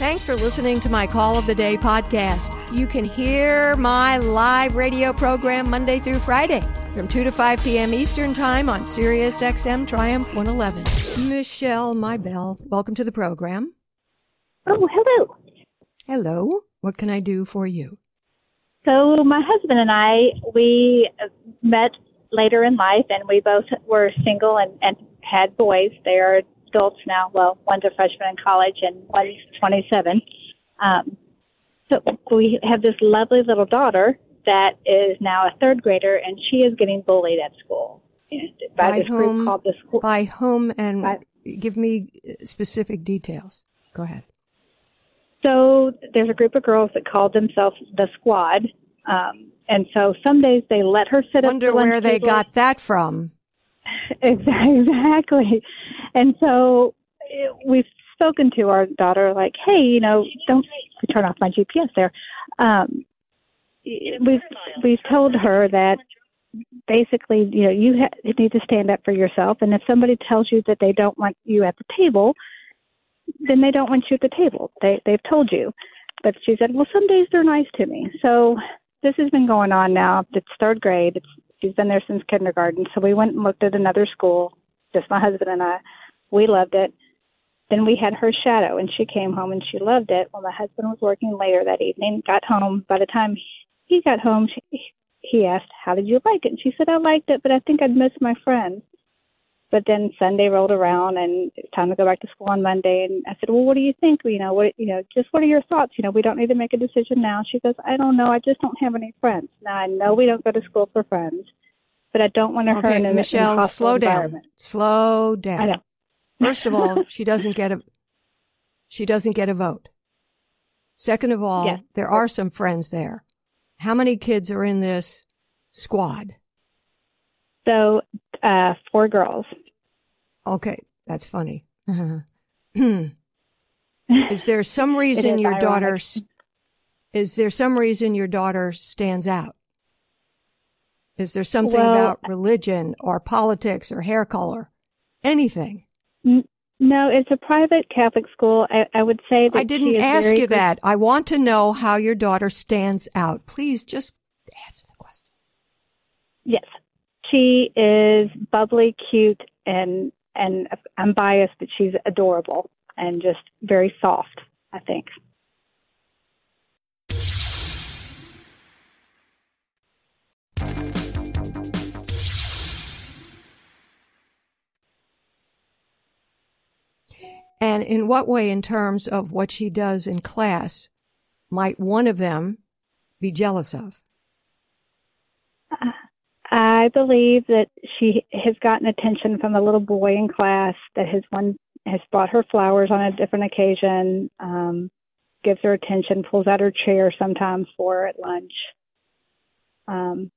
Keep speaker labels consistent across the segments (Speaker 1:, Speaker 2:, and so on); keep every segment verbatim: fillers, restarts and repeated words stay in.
Speaker 1: Thanks for listening to my Call of the Day podcast. You can hear my live radio program Monday through Friday from two to five p.m. Eastern Time on Sirius X M Triumph one eleven. Michelle, my belle, welcome to the program.
Speaker 2: Oh, hello.
Speaker 1: Hello. What can I do for you?
Speaker 2: So my husband and I, we met later in life, and we both were single and, and had boys. They are adults now. Well, one's a freshman in college and one's twenty-seven. Um, so we have this lovely little daughter that is now a third grader, and she is getting bullied at school by,
Speaker 1: by
Speaker 2: this
Speaker 1: whom,
Speaker 2: group called the school.
Speaker 1: By whom? And
Speaker 2: by,
Speaker 1: give me specific details. Go ahead.
Speaker 2: So there's a group of girls that called themselves the Squad. Um, and so some days they let her sit
Speaker 1: Wonder
Speaker 2: at the lunch
Speaker 1: where they
Speaker 2: table.
Speaker 1: got that from.
Speaker 2: Exactly. And so we've spoken to our daughter like, hey, you know, don't turn off my G P S there. Um, we've, we've told her that basically, you know, you ha- need to stand up for yourself. And if somebody tells you that they don't want you at the table, then they don't want you at the table. They, they've told you. But she said, well, some days they're nice to me. So this has been going on now. It's third grade. It's, she's been there since kindergarten. So we went and looked at another school, just my husband and I. We loved it. Then we had her shadow, and she came home, and she loved it. Well, my husband was working later that evening, got home. By the time he got home, she, he asked, how did you like it? And she said, I liked it, but I think I'd miss my friends. But then Sunday rolled around, and it's time to go back to school on Monday. And I said, well, what do you think? You know, what, you know, just what are your thoughts? You know, we don't need to make a decision now. She goes, I don't know. I just don't have any friends. Now, I know we don't go to school for friends, but I don't want to
Speaker 1: okay,
Speaker 2: hurt in a
Speaker 1: Michelle,
Speaker 2: hostile
Speaker 1: slow
Speaker 2: environment.
Speaker 1: down. Slow down.
Speaker 2: I know.
Speaker 1: First of all, she doesn't get a she doesn't get a vote. Second of all,
Speaker 2: yes.
Speaker 1: there are some friends there. How many kids are in this squad?
Speaker 2: So, uh, four girls.
Speaker 1: Okay, that's funny. Is there some reason your
Speaker 2: ironic.
Speaker 1: daughter is there some reason your daughter stands out? Is there something
Speaker 2: well,
Speaker 1: about religion or politics or hair color? Anything?
Speaker 2: N- no, it's a private Catholic school. I, I would say that
Speaker 1: I didn't
Speaker 2: she is
Speaker 1: ask
Speaker 2: very
Speaker 1: you that. I want to know how your daughter stands out. Please just answer the question.
Speaker 2: Yes. She is bubbly, cute, and and I'm biased, but she's adorable and just very soft, I think.
Speaker 1: And in what way, in terms of what she does in class, might one of them be jealous of?
Speaker 2: Uh, I believe that she has gotten attention from a little boy in class that has one has brought her flowers on a different occasion, um, gives her attention, pulls out her chair sometimes for her at lunch. Um,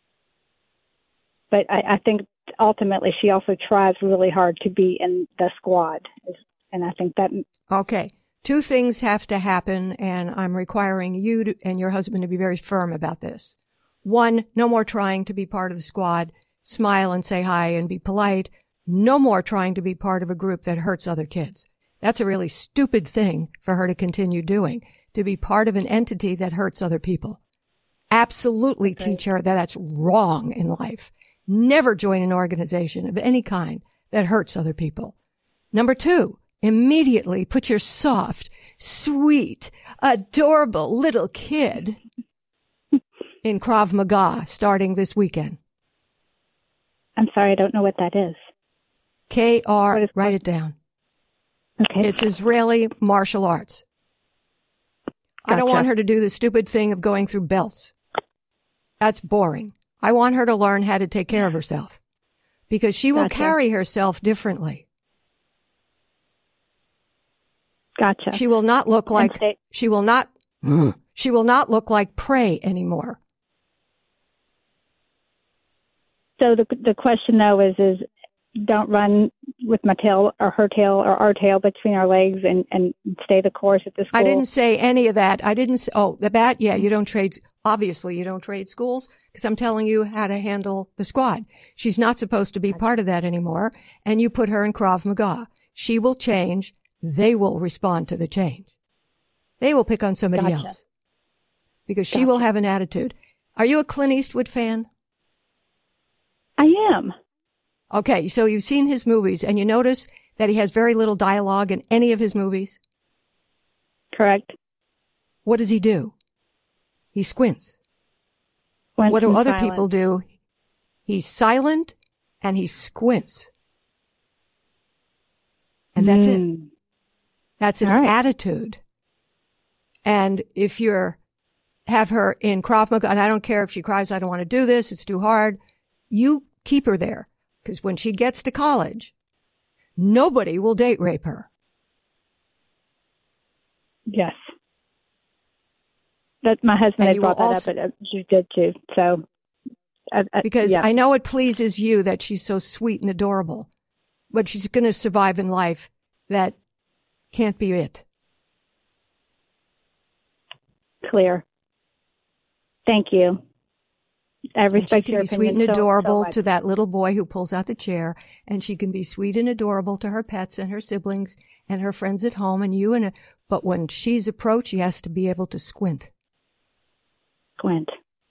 Speaker 2: but I, I think ultimately she also tries really hard to be in the squad, and I think that.
Speaker 1: Okay, two things have to happen, and I'm requiring you to, and your husband to be very firm about this. One, no more trying to be part of the squad, smile and say hi and be polite. No more trying to be part of a group that hurts other kids. That's a really stupid thing for her to continue doing, to be part of an entity that hurts other people. Absolutely
Speaker 2: Okay.
Speaker 1: Teach her that that's wrong in life. Never join an organization of any kind that hurts other people. Number two, immediately put your soft, sweet, adorable little kid in Krav Maga starting this weekend.
Speaker 2: I'm sorry, I don't know what that is.
Speaker 1: K R,
Speaker 2: What is-
Speaker 1: write it down.
Speaker 2: Okay.
Speaker 1: It's Israeli martial arts. I don't
Speaker 2: Gotcha.
Speaker 1: want her to do the stupid thing of going through belts. That's boring. I want her to learn how to take care of herself because she will
Speaker 2: Gotcha.
Speaker 1: carry herself differently.
Speaker 2: Gotcha.
Speaker 1: She will not look like,
Speaker 2: stay-
Speaker 1: she will not, she will not look like prey anymore.
Speaker 2: So the the question though is is don't run with my tail or her tail or our tail between our legs and, and stay the course at the school.
Speaker 1: I didn't say any of that. I didn't say, oh, the bat. Yeah, you don't trade. Obviously, you don't trade schools because I'm telling you how to handle the squad. She's not supposed to be part of that anymore. And you put her in Krav Maga. She will change. They will respond to the change. They will pick on somebody
Speaker 2: Gotcha.
Speaker 1: else because she
Speaker 2: Gotcha.
Speaker 1: will have an attitude. Are you a Clint Eastwood fan?
Speaker 2: I am.
Speaker 1: Okay, so you've seen his movies and you notice that he has very little dialogue in any of his movies.
Speaker 2: Correct.
Speaker 1: What does he do? He squints.
Speaker 2: Went
Speaker 1: What do
Speaker 2: from
Speaker 1: other
Speaker 2: silent.
Speaker 1: people do? He's silent and he squints. And that's it.
Speaker 2: Mm.
Speaker 1: That's an
Speaker 2: All right.
Speaker 1: attitude. And if you're, have her in Krav Maga, and I don't care if she cries, I don't want to do this, it's too hard, you keep her there. Because when she gets to college, nobody will date rape her.
Speaker 2: Yes. That my husband
Speaker 1: And
Speaker 2: had
Speaker 1: you
Speaker 2: brought
Speaker 1: will
Speaker 2: that
Speaker 1: also-
Speaker 2: up, but uh, you did too. So, I, I,
Speaker 1: Because
Speaker 2: yeah.
Speaker 1: I know it pleases you that she's so sweet and adorable, but she's going to survive in life. That can't be it.
Speaker 2: Clear. Thank you. I
Speaker 1: And she
Speaker 2: respect
Speaker 1: can
Speaker 2: your
Speaker 1: be sweet
Speaker 2: opinion
Speaker 1: and
Speaker 2: so- so
Speaker 1: adorable
Speaker 2: much.
Speaker 1: to that little boy who pulls out the chair, and she can be sweet and adorable to her pets and her siblings and her friends at home and you and a, but when she's approached, she has to be able to squint.
Speaker 2: Squint.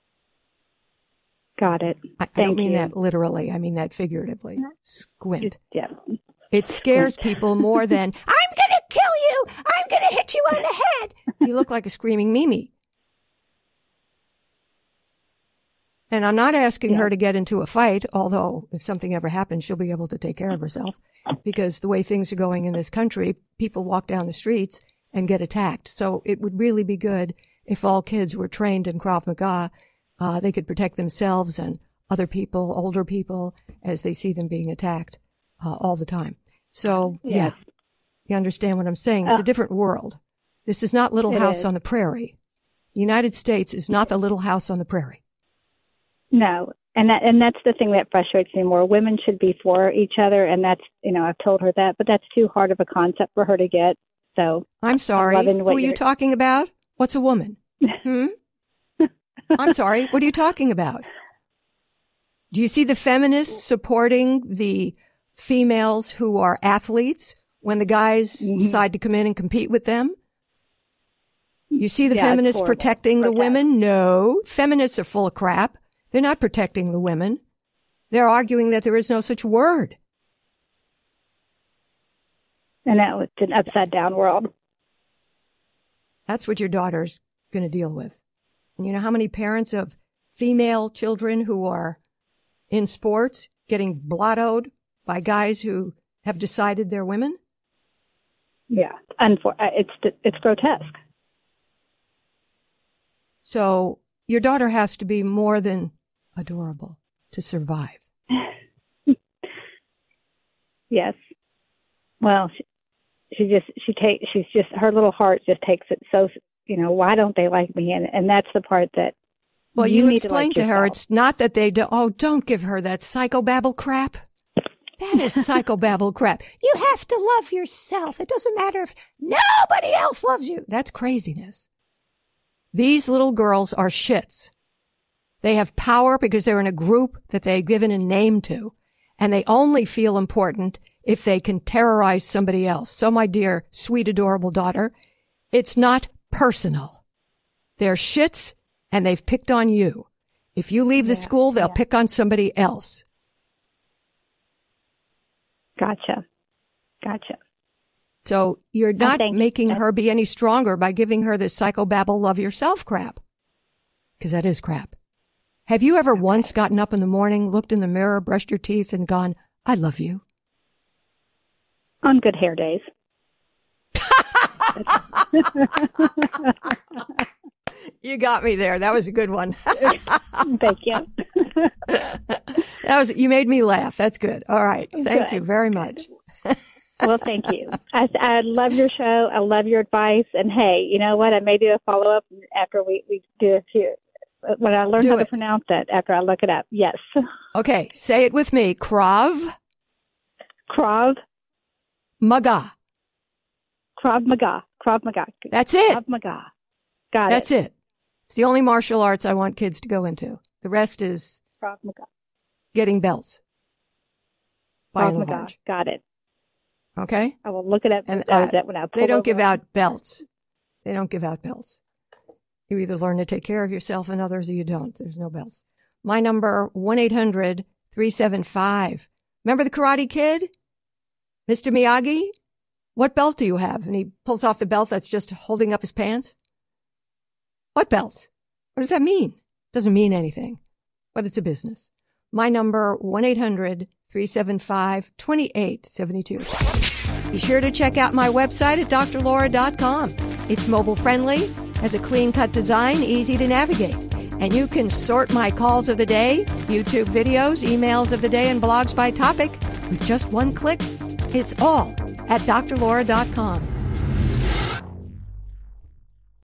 Speaker 2: Got it.
Speaker 1: I, I
Speaker 2: Thank
Speaker 1: don't mean
Speaker 2: you.
Speaker 1: that literally. I mean that figuratively. Squint.
Speaker 2: Yeah.
Speaker 1: It scares people more than, I'm going to kill you. I'm going to hit you on the head. You look like a screaming Mimi. And I'm not asking
Speaker 2: Yeah.
Speaker 1: her to get into a fight, although if something ever happens, she'll be able to take care of herself. Because the way things are going in this country, people walk down the streets and get attacked. So it would really be good if all kids were trained in Krav Maga. Uh, they could protect themselves and other people, older people, as they see them being attacked uh, all the time. So, yeah,
Speaker 2: Yes.
Speaker 1: you understand what I'm saying. It's
Speaker 2: Uh,
Speaker 1: a different world. This is not Little
Speaker 2: It
Speaker 1: House
Speaker 2: is.
Speaker 1: on the Prairie. The United States is not the Little House on the Prairie.
Speaker 2: No. And that, and that's the thing that frustrates me more. Women should be for each other, and that's, you know, I've told her that, but that's too hard of a concept for her to get. So,
Speaker 1: I'm sorry.
Speaker 2: loving
Speaker 1: Who
Speaker 2: what
Speaker 1: are you
Speaker 2: you're-
Speaker 1: talking about? What's a woman? Hmm? I'm sorry. What are you talking about? Do you see the feminists supporting the females who are athletes when the guys
Speaker 2: Mhm.
Speaker 1: decide to come in and compete with them? You see the
Speaker 2: Yeah, it's
Speaker 1: feminists
Speaker 2: horrible.
Speaker 1: protecting the
Speaker 2: Protest.
Speaker 1: women? No. Feminists are full of crap. They're not protecting the women. They're arguing that there is no such word.
Speaker 2: and that was an upside down world.
Speaker 1: That's what your daughter's going to deal with. And you know how many parents of female children who are in sports getting blottoed by guys who have decided they're women?
Speaker 2: Yeah. Unfor- uh, it's, it's grotesque.
Speaker 1: So your daughter has to be more than adorable to survive.
Speaker 2: Yes. Well, she, she just, she takes, she's just, her little heart just takes it so, you know, why don't they like me? And, and that's the part that,
Speaker 1: Well, you,
Speaker 2: need
Speaker 1: explain
Speaker 2: to,
Speaker 1: to,
Speaker 2: like
Speaker 1: her
Speaker 2: yourself.
Speaker 1: it's not that they do. Oh, don't give her that psychobabble crap. That is psychobabble crap. You have to love yourself. It doesn't matter if nobody else loves you. That's craziness. These little girls are shits. They have power because they're in a group that they've given a name to, and they only feel important if they can terrorize somebody else. So, my dear, sweet, adorable daughter, it's not personal. They're shits, and they've picked on you. If you leave the
Speaker 2: Yeah,
Speaker 1: school, they'll
Speaker 2: yeah.
Speaker 1: pick on somebody else.
Speaker 2: Gotcha. Gotcha.
Speaker 1: So you're not
Speaker 2: thank you.
Speaker 1: making
Speaker 2: I-
Speaker 1: her be any stronger by giving her this psychobabble love yourself crap. Because that is crap. Have you ever once gotten up in the morning, looked in the mirror, brushed your teeth, and gone, I love you?
Speaker 2: On good hair days.
Speaker 1: You got me there. That was a good one.
Speaker 2: Thank you.
Speaker 1: That was, you made me laugh. That's good. All right. Thank
Speaker 2: Good.
Speaker 1: you very much.
Speaker 2: Well, thank you. I, I love your show. I love your advice. And hey, you know what? I may do a follow up after we, we do it too. When I learn
Speaker 1: Do
Speaker 2: how to
Speaker 1: it.
Speaker 2: pronounce that after I look it up. Yes.
Speaker 1: Okay. Say it with me. Krav
Speaker 2: Krav,
Speaker 1: Maga.
Speaker 2: Krav Maga, Krav Maga.
Speaker 1: That's it.
Speaker 2: Krav Maga. Got
Speaker 1: That's
Speaker 2: it.
Speaker 1: it. It's the only martial arts I want kids to go into. The rest is
Speaker 2: Krav Maga.
Speaker 1: getting belts. By
Speaker 2: Krav
Speaker 1: and
Speaker 2: Maga.
Speaker 1: large.
Speaker 2: Got it.
Speaker 1: Okay?
Speaker 2: I will look it up.
Speaker 1: And
Speaker 2: uh,
Speaker 1: uh,
Speaker 2: that when I
Speaker 1: they
Speaker 2: pull
Speaker 1: don't give
Speaker 2: over.
Speaker 1: out belts. They don't give out bells. You either learn to take care of yourself and others or you don't. There's no bells. My number, one eight hundred three seven five. Remember the Karate Kid? Mister Miyagi? What belt do you have? And he pulls off the belt that's just holding up his pants. What belt? What does that mean? Doesn't mean anything, but it's a business. My number, one eight hundred three seven five two eight seven two. Be sure to check out my website at d r laura dot com. It's mobile friendly, has a clean-cut design, easy to navigate. And you can sort my calls of the day, YouTube videos, emails of the day, and blogs by topic with just one click. It's all at d r laura dot com.